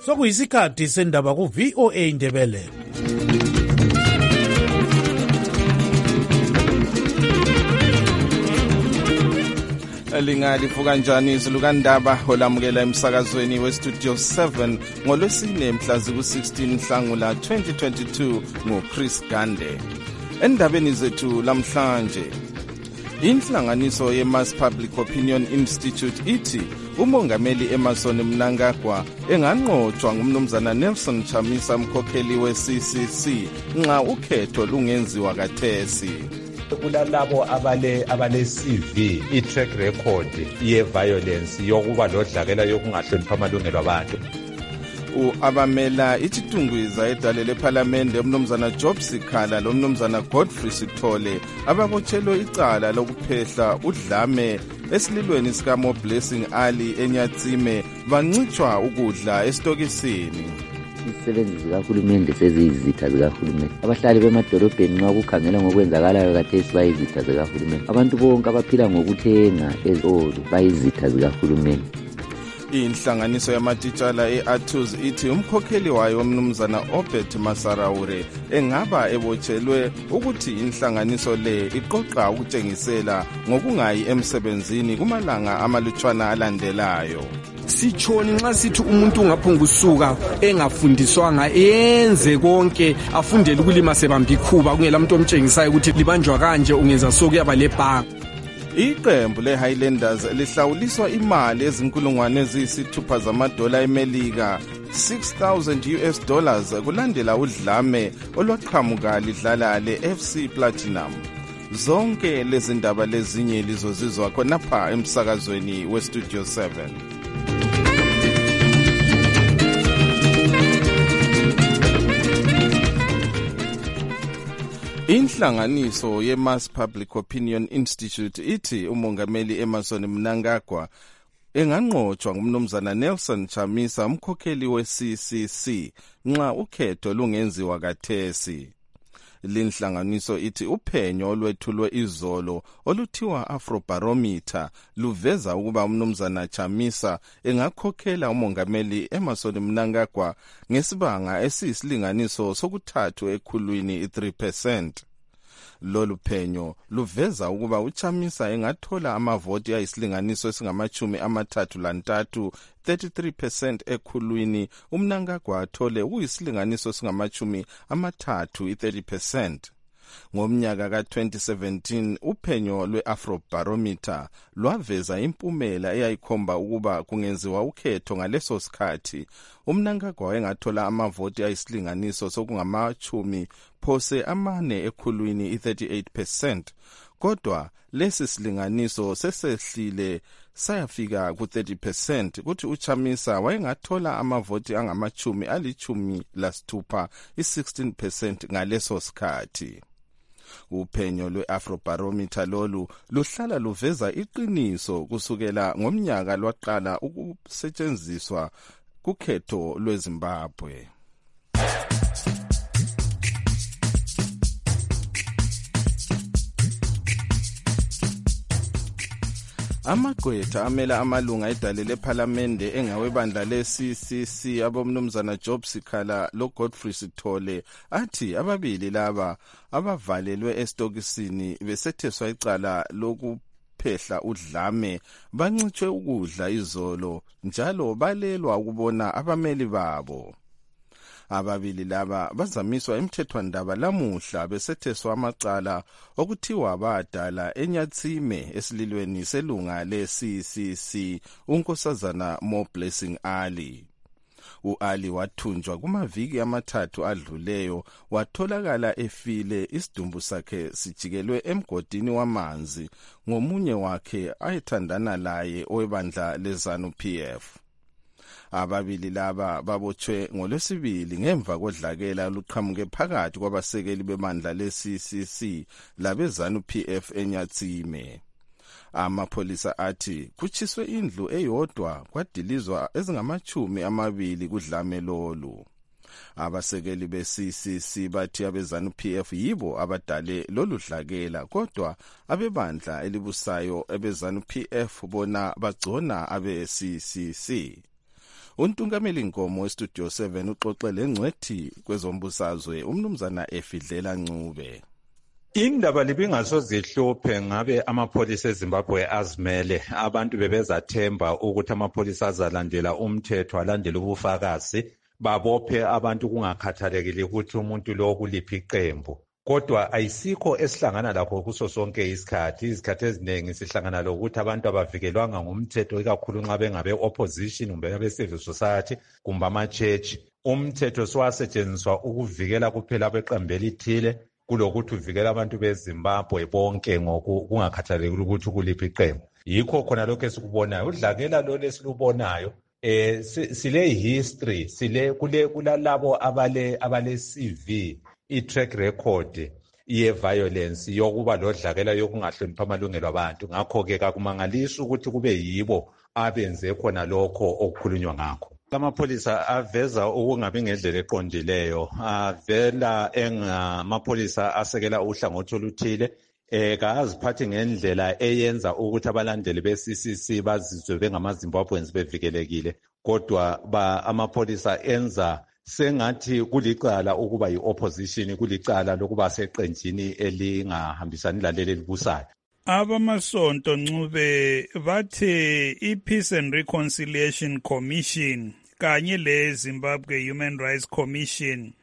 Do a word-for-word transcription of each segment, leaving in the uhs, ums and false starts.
sokuyisikhathi sendaba ku V O A Ndebele. Lingali fukanjani izilukandaba olamukela emsakazweni we Studio seven ngolwesine mhla ziku sixteen Nhlangula twenty twenty-two ngo Chris Gande. Endabeni zethu lamhlanje, inhlanganiso ye Mass Public Opinion Institute ithi umongameli Emmerson Mnangagwa enganqotshwa ngumnumzana Nelson Chamisa, mkhokheli we C C C, nxa ukhetho lungenziwa kathesi. Kulalabo abale abale C V, i track record ye violence yokuba lodlakela yokungahlonipha amalungelo abantu. Abamela ititungwiza edale leParliament umnumzana Job Sikhala lo mnumzana Godfrey Sithole ababotshelwe icala lokuphehla udlame esililweni sika Mo Blessing Ali eNyatsime bancitshwa ukudla esitokisini. Izisebenzi zikahulumende seziyizitha zikahulumende. Abahlali bemadolobheni nxa kukhangela ngokwenzakalayo kathesi bayizitha zikahulumende. Abantu bonke abaphila ngokuthenga ezitolo bayizitha zikahulumende. Inhlanganiso yamatitshala e-Athuz ithi umkhokheli wayo umnumzana Obert Masarawure engaba ebotshelwe ukuthi inhlanganiso le iqoqa ukutshengisela ngokungayi emsebenzini kumalanga amalutshwana alandelayo. Sitshoni nxa sithi umuntu ungaphongusuka engafundiswanga enze konke afundele ukulima sebamba ikhuba kungela umuntu omtshengisayo ukuthi libanjwa kanje ungenza so kuyaba lebhanga. Iqembu le-Highlanders lihlawuliswa imali ezinkulungwane eziyisithupha zamadola eMelika six thousand U S dollars kulandela udlame olwaqhamuka lidlala le-F C Platinum. Zonke lezi ndaba lezinye lizozizwa khonapha emsakazweni we Studio seven. Inhlanganiso ye Mass Public Opinion Institute ithi umongameli Emmerson Mnangagwa enganqotshwa ngumnumzana Nelson Chamisa, umkhokheli we C C C, nxa ukhetho lungenziwa kathesi. Linhlanganiso ithi uphenyo olwethulwe izolo oluthiwa Afrobarometer luveza ukuba umnumzana Chamisa engakhokhela umongameli Emmerson Mnangagwa ngesibanga esiyisilinganiso sokuthathu ekhulwini three percent. Lolu phenyo luveza ukuba uChamisa engathola amavoti ayisilinganiso esingamachumi amathathu lantathu thirty-three percent ekhulwini, uMnangagwa athole uyisilinganiso esingamachumi amathathu thirty percent. Ngomnyaka ka twenty seventeen uphenyo lwe-Afrobarometer lwaveza impumela eyayikhomba ukuba kungenziwa ukhetho ngaleso sikhathi uMnangagwa engathola amavoti ayisilinganiso sokungamachumi phose amane ekhulwini thirty-eight percent. Kodwa lesi silinganiso sesehlile sayafika ku thirty percent kuthi uChamisa wayengathola amavoti angamachumi alichumi lasithupha i-sixteen percent ngaleso sikhathi. Uphenyo lwe-Afrobarometer lolu luhlala luveza iqiniso kusukela ngomnyaka lwaqala ukusetshenziswa kukhetho lweZimbabwe. Amagqwetha amela amalunga edale leParliamente engawebandla le-C C C abomnumzana Job Sikhala lo Godfrey Sithole athi ababili laba abavalelwe estokisini besetheswa icala lokuphehla udlame bancitshwe ukudla izolo njalo balelwa ukubona abameli babo. Ababili laba bazamiswa emthethwandaba lamuhla besetheswa amacala okuthiwa badala eNyatsime esililweni selunga le-C C C unkosazana Mo Blessing Ali. U-Ali wathunjwa kumaviki amathathu adluleyo watholakala efile, isidumbu sakhe sijikelwe emgodini wamanzi ngomunye wakhe ayethandana laye owebandla leZANU P F. Ababili laba babotshwe ngolwesibili ngemva kodlakela luqhamuke phakathi kwabasekeli bebandla le-C C C labeZANU P F eNyatsime. Amapholisa athi kutshiswe indlu eyodwa kwadilizwa ezingamachumi amabili kudlame lolu. Abasekeli be-C C C bathi abeZANU P F yibo abadale lolu dlakela, kodwa abebandla elibusayo abeZANU P F bona bagcona abe-C C C. Untungameli Nkomo weStudio seven uxoxe lengcwethi kwezombusazwe umnumzana Efidlela Ncube. Indaba libingasozihluphe ngabe amapholisa eZimbabwe azimele abantu bebezathemba ukuthi amapholisa azalandela umthetho alandela ubufakazi babophe abantu kungakhathalekile ukuthi umuntu lo kuliphi iqembu. Kodwa ayisikho esihlangana lakho kuso sonke isikhathi. Izikhathi eziningi sihlangana lokuthi abantu abavikelwanga ngumthetho ikakhulu nxa bengabe opposition kumbe abe civil society kumbe ama-church. Umthetho siwasetshenziswa ukuvikela kuphela beqembu elithile kulokuthi uvikela abantu beZimbabwe bonke ngokungakhathalekile ukuthi kuliphi iqembu. Yikho khona lokho esikubonayo. Udlakela lo lesilubonayo eh sile history sile kule kulalabo abale abale C V i-track record ye-violence yokuba lodlakela yokungahloniphi amalungelo abantu. Ngakho-ke kakumangalisi ukuthi kube yibo abenze khona lokho okukhulunywa ngakho. Amapholisa aveza ukungabi ngendlela eqondileyo, avela engamapholisa asekela uhlangothi oluthile, eh kaziphathi ngendlela eyenza ukuthi abalandeli be-C C C bazizwe bengamaZimbabweans bevikelekile. Kodwa ba amapholisa enza sengathi kulicala ukuba yi-opposition, kulicala lokuba seqenjini elingahambisani laleli elibusayo. Abamasonto Ncube bathe i-Peace and Reconciliation Commission kanye le Zimbabwe Human Rights Commission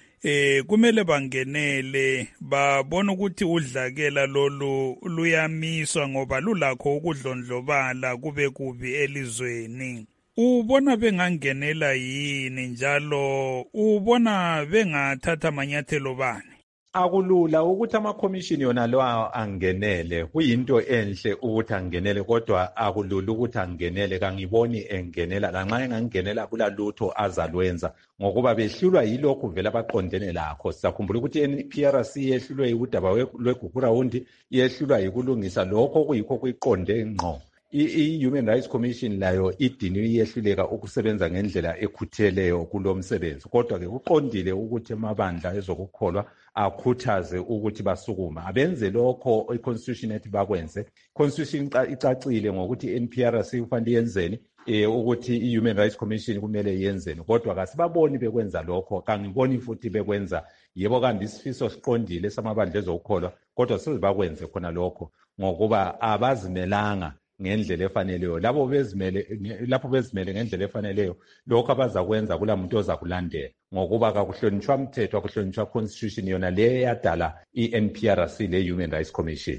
eh kumele bangenele babona ukuthi udlakela lolu luyamiswa ngoba lulakho ukudlondlobala kube kubi elizweni. Ubona bengangenela yini njalo ubona bengathatha amanyathelo bani? Akulula ukuthi ama-commission yona lo angenele, kuyinto enhle ukuthi angenele kodwa akulula ukuthi angenele. Kangiboni engenela, lanxa engangenela kulalutho azalwenza ngokuba behlulwa yilokhu vele abaqondene lakho. Sizakhumbula ukuthi i-N P R C yehlulwe yikudaba lweGugurawundi, yehlulwa yikulungisa lokho kuyikho kuyiqonde ngqo. I-Human Rights Commission layo idiniwe iyehluleka ukusebenza ngendlela ekhutheleyo kulo msebenzi. Kodwa-ke kuqondile ukuthi amabandla ezokukholwa akhuthaze ukuthi basukuma abenze lokho i-Constitution ethi bakwenze. Constitution icacile ngokuthi i-N P R C kufanele yenzeni, eh ukuthi i-Human Rights Commission kumele yenzeni. Kodwa kasibaboni bekwenza lokho, kangiboni futhi bekwenza. Yebo kanti isifiso siqondile samabandla ezokukholwa, kodwa sizibakwenze khona lokho ngokuba abazimelanga ngendlela efaneleyo. Labo bezimele lapho bezimele ngendlela efaneleyo, lokho abazakwenza kula muntu ozakulandela ngokuba akakuhlonishwa umthetho, akuhlonishwa constitution yona le yadala i-N P R C le Human Rights Commission.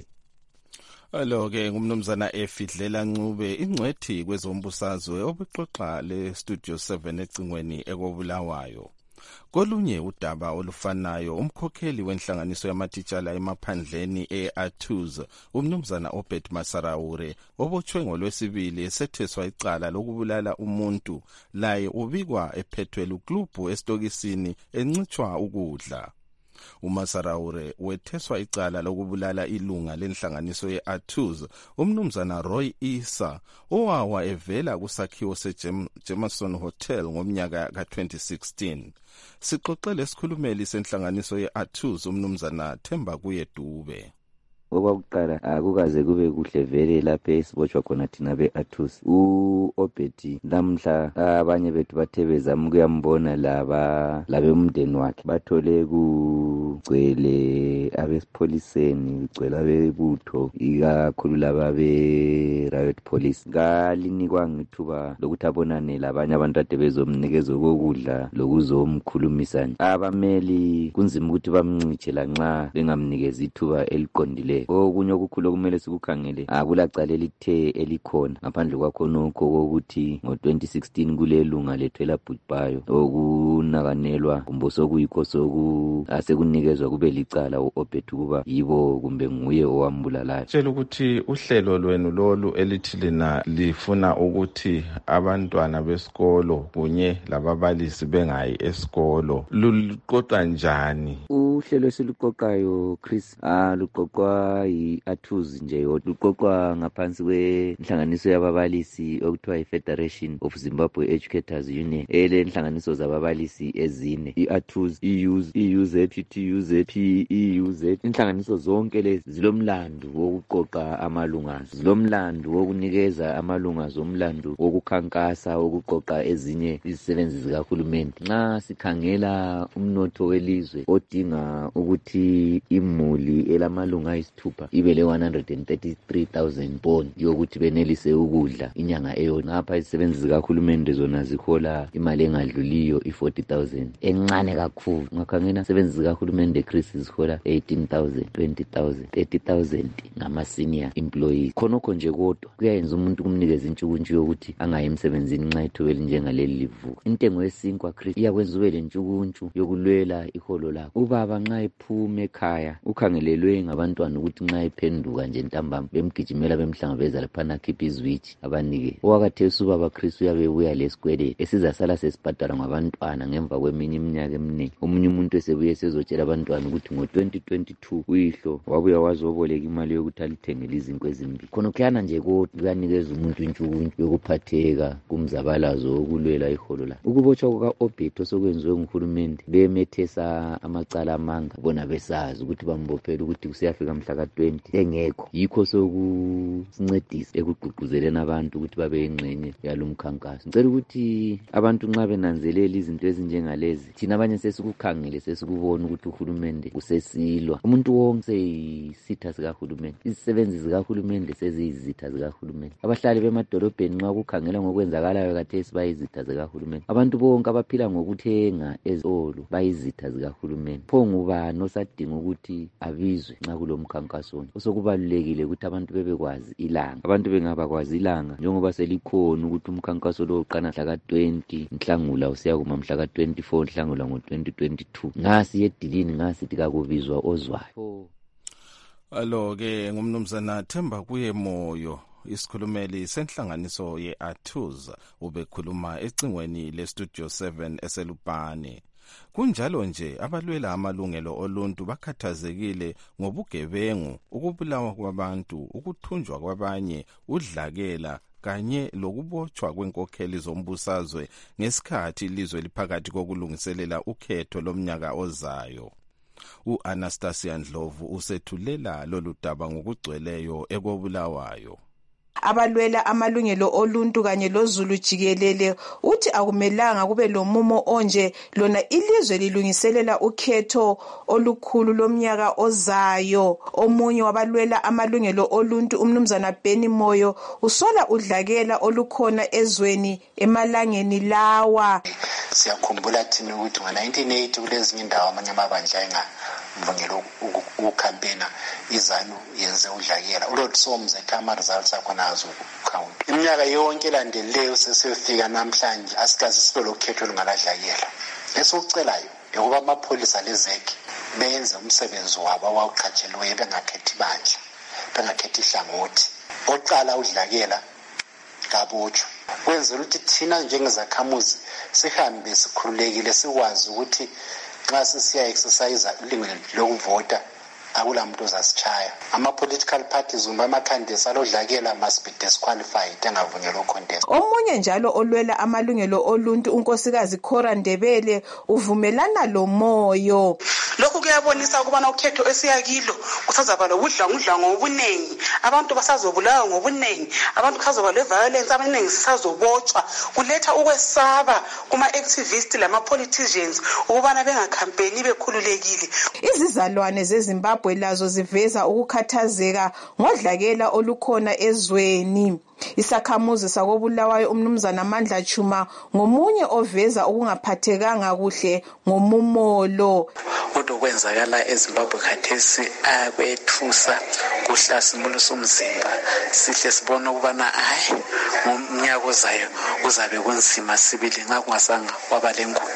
Alo-ke ngumnumzana Efidlela Ncube, ingcwethi kwezombusazwe obuxoxa le Studio seven ecingweni ekobulawayo. Kolunye udaba olufanayo, umkhokheli wenhlanganiso yamatitshala emaphandleni e-Athuz, umnumzana Obed Masaraure, obotshwe ngolwesibili esetheswa icala lokubulala umuntu, laye ubikwa ephethwe luklubhu esitokisini encitshwa ukudla. uMasaraure wetheswa icala lokubulala ilunga lenhlanganiso ye-Athuz, umnumzana Roy Isa, owawa evela kusakhiwo se-Jameson Hotel ngomnyaka ka twenty sixteen. Sixoxele isikhulumeli senhlanganiso ye-Athuz umnumzana Themba kuye Dube. Okwakuqala akukaze kube kuhle vele lapha esibotshwa khona thina be-Athuz. U-Obed namhla abanye bethu bathe bezama ukuyambona laba labemndeni wakhe, bathole kugcwele abesipholiseni, kugcwele abebutho, ikakhulu laba be-riot police. Kalinikwanga ithuba lokuthi abonane labanye abantu ade bezomnikeza okokudla lokuzomkhulumisa. Abameli kunzima ukuthi bamncitshe lanxa bengamnikeza ithuba eliqondile. Okunye okukhulu kumele sikukhangele akulacala elithe elikhona ngaphandle kwakhonokho kokuthi ngo twenty sixteen kulelunga lethu elabhubhayo okunakanelwa kumbe sokuyikho soku asekunikezwa kube licala u-Obed kuba yibo kumbe nguye owambulalayo. Tshela ukuthi uhlelo lwenu lolu elithi lina lifuna ukuthi abantwana besikolo kunye lababalisi bengayi esikolo luqoqa njani? Uhlelo esiluqoqayo Chris ah luqoqwa yi-athuzi nje yodwa, uqoqwa ngaphansi kwenhlanganiso yababalisi okuthiwa yi-Federation of Zimbabwe Educators Union. Ele nhlanganiso zababalisi ezine, i-athuzi, i-U Z, i-U Z P, T-U Z P, i-U Z. Inhlanganiso zonke lezi zilomlandu wokuqoqa amalungazo, zilomlandu wokunikeza amalungazo umlandu wokukhankasa, wokuqoqa ezinye izisebenzi zikahulumeni. Nxa sikhangela umnotho welizwe odinga ukuthi imuli elamalunga ayisithupha ibe le one hundred thirty-three thousand bond yokuthi benelise ukudla inyanga eyodwa, ngapha izisebenzi zikahulumeni zona zihola imali engadluliyo i-forty thousand, encane kakhulu. Ngakhangela izisebenzi zikahulumeni Chris zihola eighteen thousand, twenty thousand, thirty thousand ngama senior employees. Khonokho nje kodwa kuyayenza umuntu kumnikeza intshukuntshu yokuthi angayi emsebenzini nxa ithobeli njengaleli livuka. Intengo yesinkwa Chris iyakwenza ube lentshukuntshu yokulwela iholo lakho. Ubaba nxa ephuma ekhaya ukhangelelwe ngabantwana ukuthi nxa ephenduka nje ntambama bemgijimela bemhlangabeza laphana akhipha izwitshi abanike. Owakathesi ubaba Chris uyabe ubuya lesikweleti esizasala sesibhadala ngabantwana ngemva kweminye iminyaka eminingi. Omunye umuntu esebuye sezotshela abantwana ukuthi ngo twenty twenty-two uyihlo wabuya wazoboleka imali yokuthi alithengele izinkwe ezimbili. Khonokhuyana nje kodwa kuyanikeza umuntu intshukuntshu yokuphatheka kumzabalazo wokulwela iholo lakhe. Ukubotshwa kuka-Obed osokwenziwe nguhulumende bemethesa amacala amanga, bona besazi ukuthi bambophela ukuthi kusiyafika mhla ka twenty engekho. Yikho sokusincedisa ekugqugquzeleni abantu ukuthi babe yingxenye yalomkhankaso. Ngicela ukuthi abantu nxa benanzelela izinto ezinjengalezi, thina abanye sesikukhangele sesikubona ukuthi uhulumende usesilwa. Umuntu wonke seyisitha sikahulumende, izisebenzi zikahulumende seziyizitha zikahulumende. Abahlali bemadolobheni nxa kukhangela ngokwenzakalayo khathesi bayizitha zikahulumende. Abantu bonke abaphila ngokuthenga ezitolo bayizitha zikahulumende. Pho ngubani osadinga ukuthi abizwe nxa kulomkhankaso? Osokubalulekile ukuthi abantu bebekwazi ilanga. Abantu bengabakwazi ilanga njengoba selikhona ukuthi umkhankaso lo uqala mhla ka twenty Nhlangula usiya kuma mhla ka twenty-four Nhlangula ngo twenty twenty-two. Ngasi edilini ngasithi kakubizwa ozwayo. Alo ke ngumnumzana Themba kuye Moyo, isikhulumeli senhlanganiso ye-Athuza, ubekhuluma ecingweni le-Studio seven eselupane. Kunjalo nje abalwela amalungelo oluntu bakhathazekile ngobugebengu, ukubulawa kwabantu, ukuthunjwa kwabanye, udlakela kanye lokubotshwa kwenkokheli zombusazwe ngesikhathi ilizwe liphakathi kokulungiselela ukhetho lomnyaka ozayo. U-Anastasia Ndlovu usethulela lolu daba ngokugcweleyo ekobulawayo. Abalwela amalungelo oluntu kanye lozulu jikelele uthi akumelanga kube lomumo onje lona ilizwe lilungiselela ukhetho olukhulu lomnyaka ozayo. Omunye wabalwela amalungelo oluntu umnumzana Benny Moyo usola udlakela olukhona ezweni emalangeni lawa. Siyakhumbula thina ukuthi ngo nineteen eighty kulezinye indawo amanye amabandla enga mvungelo ukucampaigna izanu yenze udlakela uLord Somze kama results akhona azo count. Iminyaka yonke landeleyo sesifika namhlanje asikazi sibelo khetho lungaladlakela. Esikucelayo ukuba amapholisa lezeki benze umsebenzi wabo awuqhatshelwe bengakhethi bandla, bengakhethi ihlangothi. Oqala udlakela kabotshwa. Kwenzela ukuthi thina njengezakhamuzi sihambe sikhululekile sikwazi ukuthi nxa sisiya exercise ilungelo lokuvota akula muntu ozasichaya. Ama-political parties kumbe ama-candidates alodlakela must be disqualified engavunyelwa ucontest. Omunye njalo olwela amalungelo oluntu unkosikazi Khora Ndebele uvumelana lo Moyo. Lokhu kuyabonisa ukubana ukhetho esiyakilo kusazaba lobudlangudlango obunengi, abantu basazobulawa ngobunengi, abantu kusazoba le-violence abaningi sisazobotshwa. Kuletha ukwesaba kuma-activists lama-politicians ukubana bengakhampeni bekhululekile. Izizalwane zeZimbabwe lazo ziveza ukukhathazeka ngodlakela olukhona ezweni. Isakhamuzi sakobulawayo umnumzana Mandla Chuma ngomunye oveza ukungaphathekanga kuhle ngomumolo. Okwenzakala eZimbabwe khathesi akwethusa kuhlasimulo somzimba. Sihle sibona ukubana hayi ngomnyaka ozayo uzabe kunzima sibili nxa kungasanga kwaba lenguquko.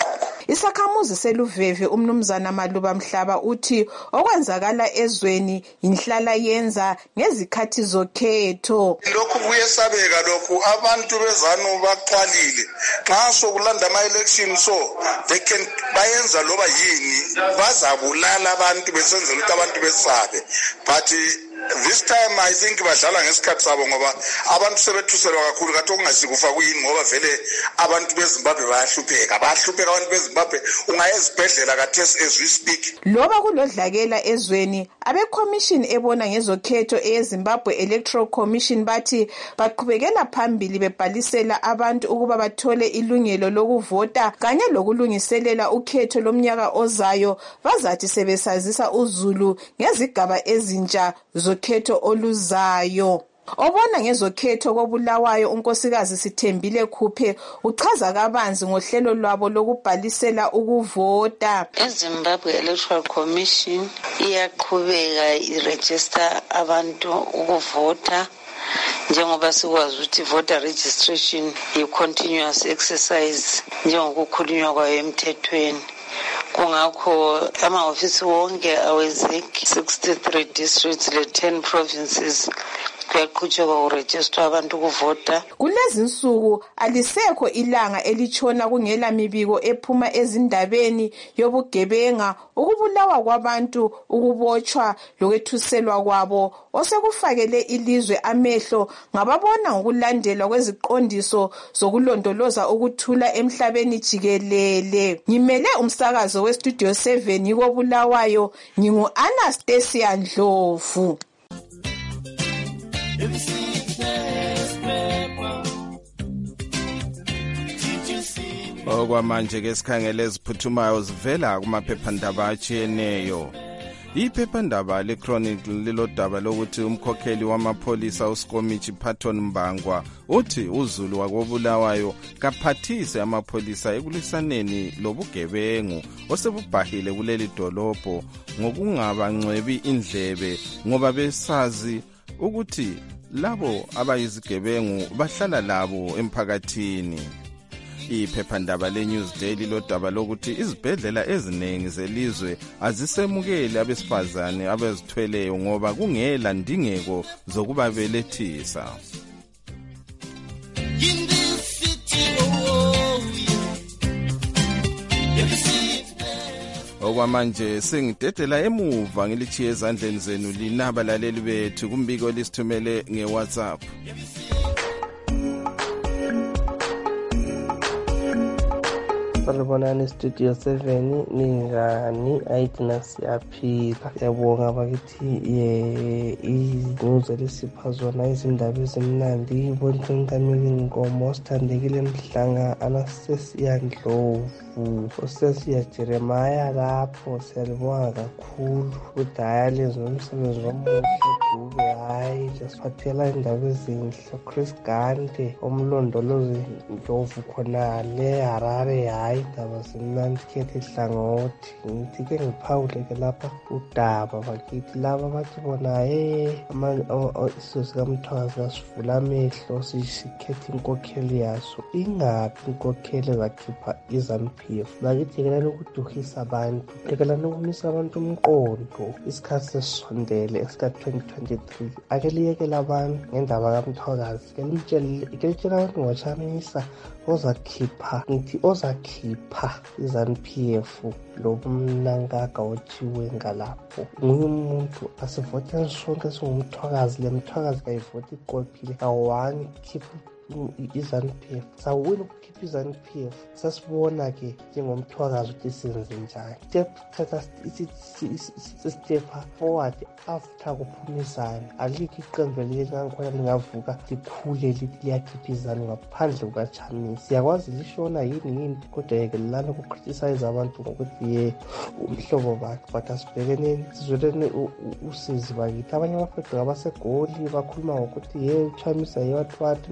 Isakhamuzi seluveve umnumzana Maluba Mhlaba uthi okwenzakala ezweni inhlala yenza ngezikhathi zokhetho. Lokhu kuyesabeka lokhu abantu bezanu baxwalile nxa sokulanda ama election so they can bayenza loba yini bazabulala abantu besenzela ukuthi abantu besabe but this time I think badlala ngesikhathi sabo ngoba abantu sebethuselwa kakhulu kathi okungasikufa kuyini ngoba vele abantu beZimbabwe bayahlupheka bayahlupheka abantu beZimbabwe ungayezibhedlela kathesi as we speak. Loba kulodlakela ezweni abe commission ebona ngezokhetho eZimbabwe Electoral Commission bathi baqhubekela phambili bebhalisela abantu ukuba bathole ilungelo lokuvota kanye lokulungiselela ukhetho lomnyaka ozayo bazathi sebesazisa uZulu ngezigaba ezintsha zokhetho oluzayo. Obona ngezokhetho koBulawayo unkosikazi Sithembile Khuphe uchaza kabanzi ngohlelo lwabo lokubhalisela ukuvota. eZimbabwe Electoral Commission iyaqhubeka iregister abantu ukuvota njengoba sikwazi ukuthi voter registration i continuous exercise njengokukhulunywa kwayo emthethweni. Kungakho amahhovisi wonke awezek sixty-three districts le ten provinces kuyaqhutshekwa uregister abantu ukuvota. Kulezi nsuku alisekho ilanga elitshona kungela mibiko ephuma ezindabeni yobugebenga, ukubulawa kwabantu, ukubotshwa lokwethuselwa kwabo osekufakele ilizwe amehlo ngababona ngokulandelwa kweziqondiso zokulondoloza ukuthula emhlabeni jikelele. Ngimele umsakazo we Studio seven yikoBulawayo, ngingu Anastasia Ndlovu. Okwamanje ke sikhangele eziphuthumayo zivela kumaphephandaba atshiyeneyo. Iphephandaba leChronicle lilodaba lokuthi umkhokheli wamapholisa uSkomichi Patton Mbangwa uthi uZulu wakoBulawayo kaphathise amapholisa ekulisaneni lobugebengu osebubhahile kuleli dolobho ngokungabangcwebi indlebe ngoba besazi ukuthi labo abayizigebengu bahlala labo emphakathini. Iphephandaba leNewsday lodaba lokuthi izibhedlela eziningi zelizwe azisemukeli abesifazane abazithweleyo ngoba kungela ndingeko zokuba belethisa. Okwamanje sengidedela emuva ngilichiye ezandleni zenu linaba laleli bethu kumbiko lisithumele ngeWhatsApp. Salubonani Studio seven ningani ayithina siyaphila. Siyabonga bakithi izinuzo lesipha zona izindaba ezimnandi ibonke nkamili Nkomo sithandekile Mhlanga Anastasia Ndlovu uSesiya Jeremiah lapho siyabonga kakhulu udayalezi nomsebenzi womuhle Dube hayi lesiphathela indaba ezinhle Chris Gante omlondolozi Ndlovu khona le Harare hayi indaba zimnandi khethe hlangothi ngithi ke ngiphawule ke lapha udaba bakithi laba bathi bona eh isizo sikaMthwazi kasivula amehlo sisikhethe inkokheli yaso ingaphi inkokheli zakhipha iZANU-P F bakithi ke lokuduhisa abantu ekela nokumisa abantu umqondo isikhathi sesondele esika twenty twenty-three akeliyekela abantu ngendaba kaMthwakazi kelimtshela ikelitshela abantu ngochamisa ozakhipha ngithi ozakhipha iZANU-P F lobumnankaka othiwe ngalapho nguye umuntu asivoteni sonke singumthwakazi lemthwakazi kayivoti iqophile awani khipha iZANU-P F sawuwina ukukhipha iZANU-P F sasibona ke njengomthwakazi ukuthi senze njani step thatha step forward after kuphumizana alikho iqembu elingakhona lingavuka likhule lithi liyakhipha iZANU ngaphandle kukaChamisa siyakwazi lishona yini yini kodwa yeke lana ukucriticize abantu ngokuthi ye umhlobo bakhe but asibhekeneni sizwelene usizi bakithi abanye abafethu abasegoli bakhuluma ngokuthi ye uChamisa yewathwathi umthwakazi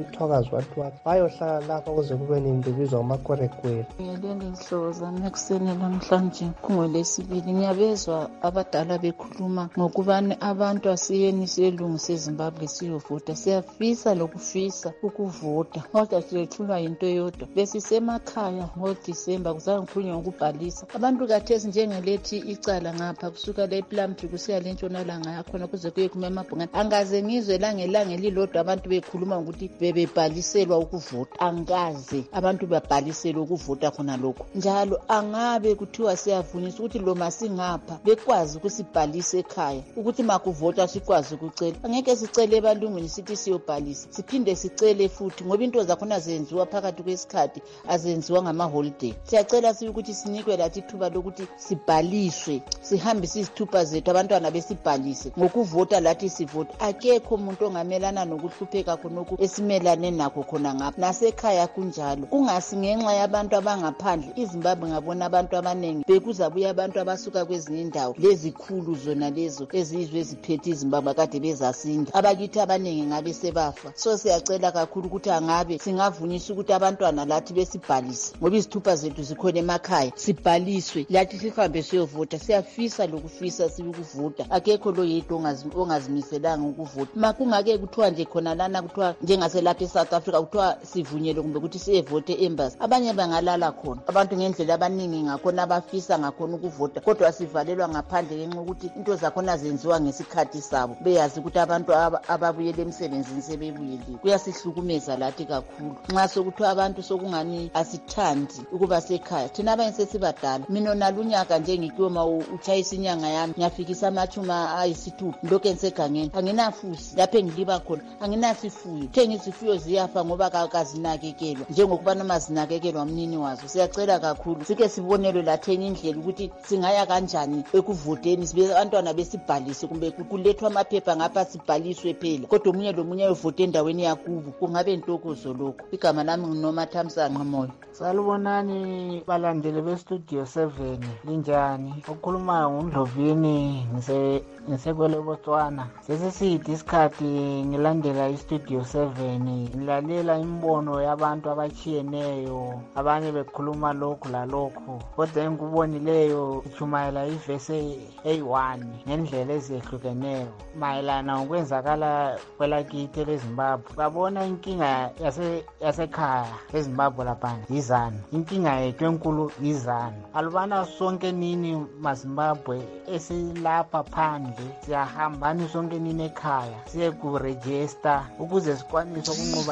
ward wakhe bayohlala lapha kuze kube nento ebizwa ngamakorekwela. Ngiyalele izihlobo zami ekuseni namhlanje kungolesibili ngiyabezwa abadala bekhuluma ngokubani abantu asiyeni siyelungisa eZimbabwe siyovota. Siyafisa lokufisa ukuvota kodwa siyethulwa yinto yodwa besisemakhaya ngoDisemba kuzange kukhulunywe ngokubhalisa abantu kathesi njengelethi icala ngapha kusuka le Plumtree kusiya le ntshonalanga yakhona kuze kuye kuma emabhungane angaze ngizwe langelanga elilodwa abantu bekhuluma ukuthi bebebhaliselwa ukuvota. Angaze abantu babhaliselwe ukuvota khona lokho njalo angabe kuthiwa siyavunyiswa ukuthi lo masingapha bekwazi ukusibhalisa ekhaya ukuthi makuvota sikwazi ukucela. Angeke sicele ebalungwini sithi siyobhalisa siphinde sicele futhi ngoba into zakhona zenziwa phakathi kwesikhathi azenziwa ngama-holiday. Siyacela sibe ukuthi sinikwe lathi ithuba lokuthi sibhaliswe sihambe sizithupha zethu abantwana besibhalise ngokuvota lathi sivota. Akekho umuntu ongamelana nokuhlupheka khonokho esimelane nakho khona ngapha nasekhaya kunjalo. Kungasi ngenxa yabantu abangaphandle iZimbabwe ngabona abantu abaningi bekuzabuya abantu abasuka kwezinye indawo lezikhulu zona lezo ezizwe eziphethe iZimbabwe kade bezasinda abakithi abaningi ngabe sebafa. So siyacela kakhulu ukuthi angabe singavunyiswa ukuthi abantwana lathi besibhalise ngoba izithupha zethu zikhona emakhaya sibhaliswe lathi sihambe siyovota. Siyafisa lokufisa sikuvota. Akekho lo yedwa ongazimiselanga ukuvota. Makungake kuthiwa nje khona lana kuthiwa njengaselapha eSouth Africa kuthiwa sivunyelwe kumbe ukuthi siyevote embassy abanye bangalala khona abantu ngendlela abaningi ngakhona abafisa ngakhona ukuvota kodwa sivalelwa ngaphandle ngenxa ukuthi into zakhona zenziwa ngesikhathi sabo beyazi ukuthi abantu ababuyele emsebenzini sebebuyelile. Kuyasihlukumeza lathi kakhulu nxa sokuthiwa abantu sokungani asithandi ukuba sekhaya. Thina abanye sesibadala mina nalunyaka nje ngikiwoma utshayisa inyanga yami ngiyafikisa amachuma ayisithupha lokho ensegangeni anginafusi lapho engiliba khona anginasifuyo thenga izifuyo ziyafa ngoba kazinakekelwa njengokuba noma zinakekelwa umnini wazo. Siyacela kakhulu sike sibonelwe lathenye indlela ukuthi singaya kanjani ekuvoteni sibe abantwana besibhalise kumbe kulethwa amaphepha ngapha sibhaliswe phela kodwa omunye lomunye uyovote endaweni yakubo kungabe intokozo lokho. Igama lami nginomathamsanqa moyo. Salubonani balandeli bestudio seven linjani okukhulumayo nguNdlovini ngise ngisekwele Botswana. Sesiside isikhathi ngilandela istudio seven ngilalela imbono yabantu abachiyeneyo abanye bekhuluma lokhu lalokho kodwa engikubonileyo ichumayela ivese A one ngendlela ezehlukeneyo mayelana ngokwenzakala kwelakithi leZimbabwe. Babona inkinga yase yasekhaya eZimbabwe lapha izana inkinga yethu enkulu izana alubana sonke nini maZimbabwe esilapha phandle siyahambani sonke nini ekhaya siye kuregister ukuze sikwanise ukunqoba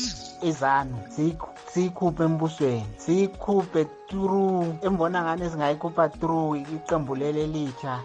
izana siyikhuphe embusweni siyikhuphe through embona ngane singayikhupha through iqembu leli litsha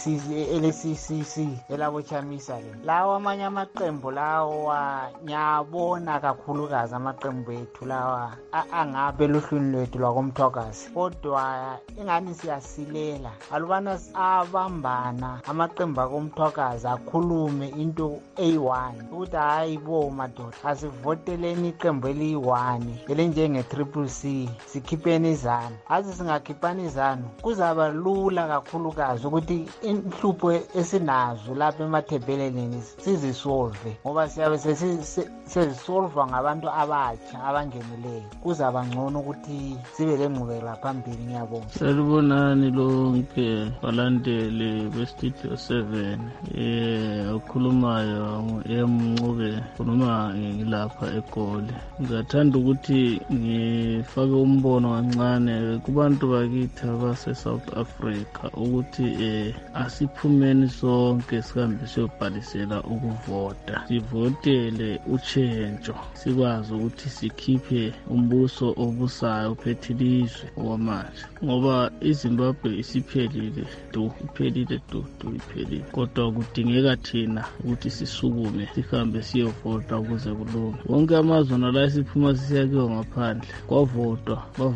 L C C C elabochamisa le lawa amanye amaqembu lawa nyabona kakhulukazi amaqembu ethu lawa angabe luhlwini lwethu lwakomthwakazi kodwa ingani siyasilela alubana abambana amaqembu akomthwakazi akhulume into A one ukuthi hayi bo madoda asivoteleni iqembu eliyi-one elinjenge Triple C sikhipheni izanu azi singakhiphani izanu kuzaba lula kakhulukazi ukuthi inhlupho esinazo lapha emathebheleni sizisolve ngoba siyabe sezisolva ngabantu abatsha abangenileyo kuzaba ngcono ukuthi sibe lengqubekela phambili. Ngiyabonga. Salubonani lonke balandeli bestudio seven eh okhulumayo emncube khuluma ngilapha eGoli. Ngizathanda ukuthi ngifake umbono kancane kubantu bakithi abase South Africa ukuthi eh asiphumeni sonke sihambe siyobhalisela ukuvota sivotele utshentsho sikwazi ukuthi sikhiphe umbuso obusayo uphethilizwe okwamanje ngoba iZimbabwe isiphelile du iphelile du du iphelile kodwa kudingeka thina ukuthi sisukume sihambe siyovota ukuze kulunge. Wonke amazwe la siphuma sisiyakiwa ngaphandle kwavotwa bavota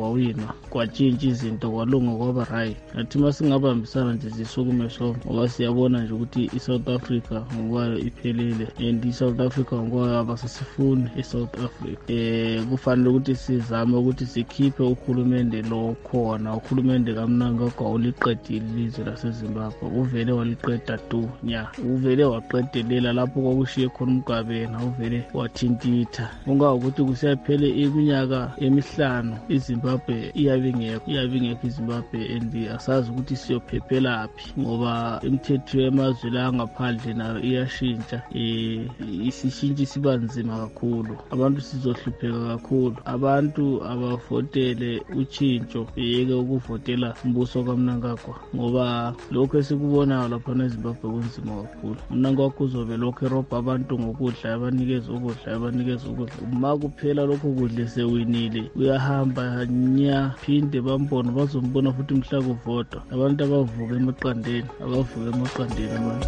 kwawina kwatshintsha izinto kwalunga kwaba right. Nathi masingabambisana nje sisukume sonke ngoba siyabona nje ukuthi iSouth Africa ngokwayo iphelile and iSouth Africa ngokwayo abasasifuni iSouth Africa. Eh kufanele ukuthi sizame ukuthi sikhiphe uhulumende lo khona, uhulumende kaMnangagwa uliqedile ilizwe laseZimbabwe. Uvele waliqeda tu nya. Uvele waqedelela lapho kwakushiye khona uMgabena, uvele wathintitha. Ungawukuthi kusiyaphele iminyaka emihlanu iZimbabwe iyabe ngekho, iyabe ngekho iZimbabwe and asazi ukuthi siyophephela phi ngoba imithetho yamazwe la ngaphandle nayo iyashintsha. Eh isishintsha siba nzima kakhulu. Abantu sizohlupheka kakhulu. Abantu abavotele utshintsho beyeke ukuvotela umbuso kaMnangagwa ngoba lokho esikubona lapha eZimbabwe kunzima kakhulu. Mnangagwa uzobe lokho erobha abantu ngokudla, abanikeza ukudla, abanikeza ukudla. Uma kuphela lokho kudla sewinile uyahamba nya phinde bambona bazombona futhi mhla kuvotwa. Abantu abavuka emaqandeni, abavuka emaqandeni abantu.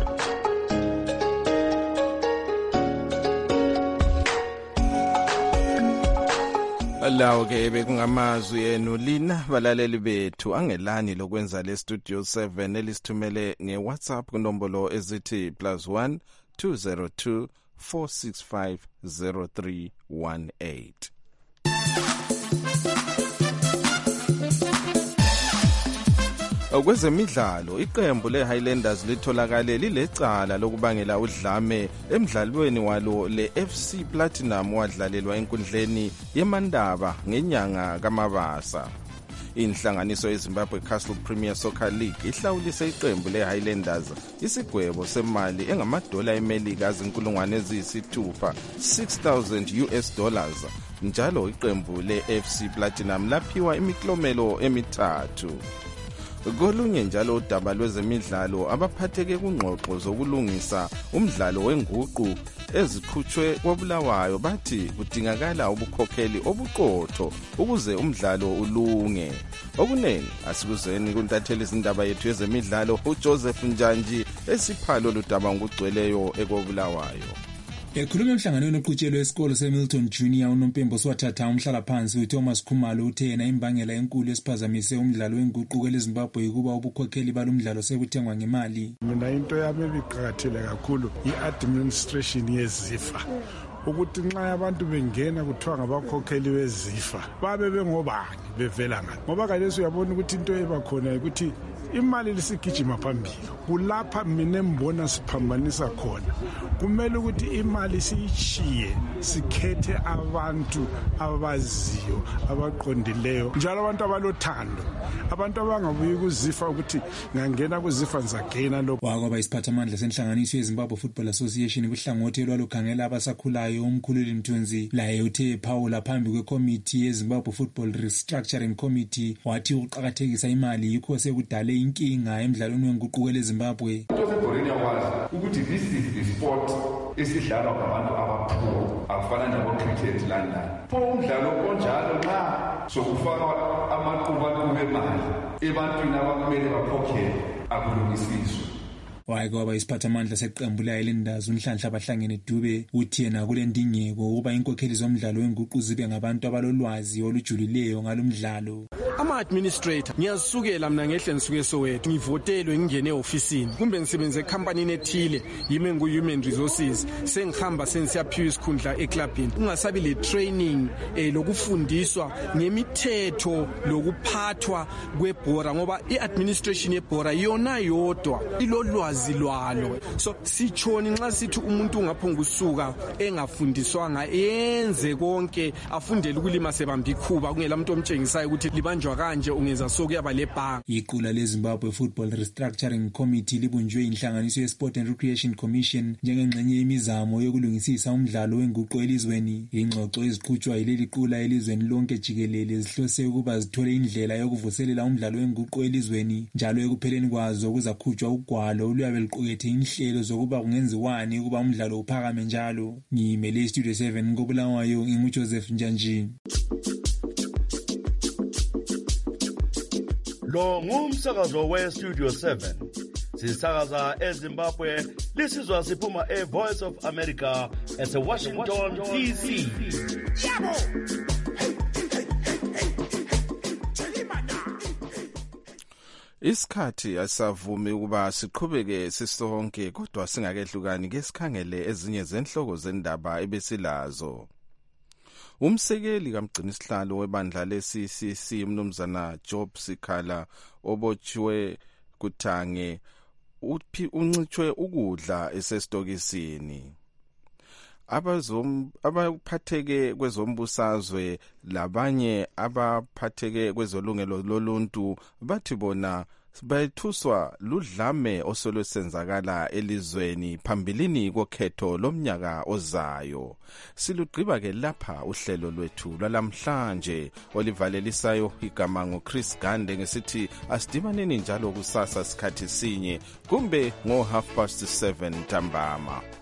Lawo ke bekungamazwi enu lina balaleli bethu angelani lokwenza le studio seven elisithumele ngeWhatsApp kunombolo ezithi plus one two zero two four six five zero three one eight. Kwezemidlalo iqembu leHighlanders litholakale lilecala lokubangela udlame emidlalweni walo leF C Platinum wadlalelwa enkundleni yeMandaba ngenyanga kaMabasa. Inhlanganiso yeZimbabwe Castle Premier Soccer League ihlawulise iqembu leHighlanders isigwebo semali engamadola eMelika azinkulungwane eziyisithupha six thousand U S dollars. Njalo iqembu leF C Platinum laphiwa imiklomelo emithathu. Kolunye njalo udaba lwezemidlalo abaphatheke kungxoxo zokulungisa umdlalo wenguqu ezikhutshwe koBulawayo bathi kudingakala ubukhokheli obuqotho ukuze umdlalo ulunge. Okunengi asikuzeni kuntatheli izindaba yethu yezemidlalo uJoseph Njanji esiphalo ludaba ngugcweleyo ekoBulawayo. Ekhuluma emhlanganweni oqhutshelwe esikolo seMilton Junior uNompembo swathatha umhlala phansi uThomas Khumalo uthe yena imbangela enkulu esiphazamise umdlalo wenguquko leZimbabwe ukuba ubukhokheli balomdlalo sebuthengwa ngemali. Mina into yami ebiqhakathile kakhulu i-administration yeZIFA ukuthi nxa abantu bengena kuthiwa ngabakhokheli beZIFA babe bengobani bevela ngaphi ngoba kaleso uyabona ukuthi into ebakhona ukuthi imali lisigijima phambili kulapha mina embona siphambanisa khona. Kumele ukuthi imali siyishiye sikhethe abantu abaziyo abaqondileyo njalo abantu abalothando, abantu abangabuyi kuZIFA ukuthi ngangena kuZIFA ngizagena lokho. Wakwaba isiphathamandla senhlanganiso yeZimbabwe Football Association kuhlangothi lwalukhangela abasakhulayo umkhululi Mthunzi laye uthe Paula phambi kwekomiti yeZimbabwe Football Restructuring Committee wathi uqhakathekisa imali yikho sekudale inkinga emidlalweni wenguquko leZimbabwe. Ukuthi this is the sport esidlalwa ngabantu abaphulo akufana nabo cricket London. Pho umdlalo onjalo nxa sokufaka amaqhuba kube mali ebantwini abakumele bakhokhele akulungisiswe. Wakwaba isiphathamandla seqembu leHighlanders unhlanhla abahlangene Dube uthi yena kule ndingeko ukuba inkokheli zomdlalo wenguqu zibe ngabantu abalolwazi olujulileyo ngalomdlalo. Ama-administrator ngiyazisukela mina ngehle ngisuke Soweto ngivotelwe ngingene e-ofisini kumbe ngisebenze ecompany ethile yimi ngu-human resources sengihamba sengiyaphiwa isikhundla eclubini ungasabi le training eh lokufundiswa ngemithetho lokuphathwa kwebhora ngoba i-administration yebhora yona yodwa ilolwazi lwalo. So sichoni nxa sithi umuntu ungaphongusuka engafundiswanga yenze konke afundele ukulima sebamba ikhuba kungela umuntu omtshengisayo ukuthi libanjwa kanje ungeza sokuyaba lebhanga. Iqula leZimbabwe Football Restructuring Committee libunjwe inhlanganiso yeSport and Recreation Commission njengengxenye yemizamo yokulungisisa umdlalo wenguqu elizweni. Ingxoxo eziqhutshwa yileli qula elizweni lonke jikelele zihlose ukuba zithole indlela yokuvuselela umdlalo wenguqu elizweni njalo ekupheleni kwazo kuzakhutshwa ugwalo oluyabe liqukethe inhlelo zokuba kungenziwani ukuba umdlalo uphakame njalo. Ngimele Studio seven koBulawayo nginguJoseph Njanji. Lo ngumsakazo we-Studio seven. Sisakaza eZimbabwe, lisizwa siphuma e-Voice of America ese-Washington, D C. Yabo! Isikhathi asavumi ukuba siqhubeke sisonke kodwa singakehlukani ke sikhangele ezinye zenhloko zendaba ebesilazo. Umsekeli kamgcinisihlalo webandla le-C C C umnumzana Job Sikhala obotshiwe kuthange uphi uncitshwe ukudla esestokisini. Abazom abaphatheke kwezombusazwe labanye abaphatheke kwezolungelo loluntu bathi bona bayithuswa ludlame osolwesenzakala elizweni phambilini kokhetho lomnyaka ozayo. Silugqiba ke lapha uhlelo lwethu lwalamhlanje olivalelisayo igama ngoChris Gande ngesithi asidibaneni njalo kusasa sikhathi sinye kumbe ngo half past seven ntambama.